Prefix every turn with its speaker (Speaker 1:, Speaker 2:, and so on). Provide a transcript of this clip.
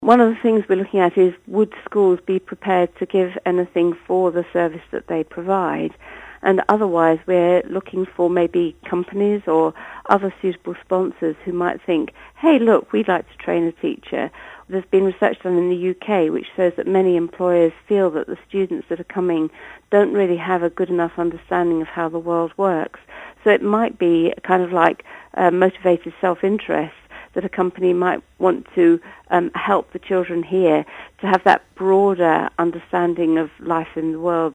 Speaker 1: One of the things we're looking at is, would schools be prepared to give anything for the service that they provide? And otherwise, we're looking for maybe companies or other suitable sponsors who might think, hey, look, we'd like to train a teacher. There's been research done in the UK which shows that many employers feel that the students that are coming don't really have a good enough understanding of how the world works. So it might be kind of like motivated self-interest that a company might want to help the children here to have that broader understanding of life in the world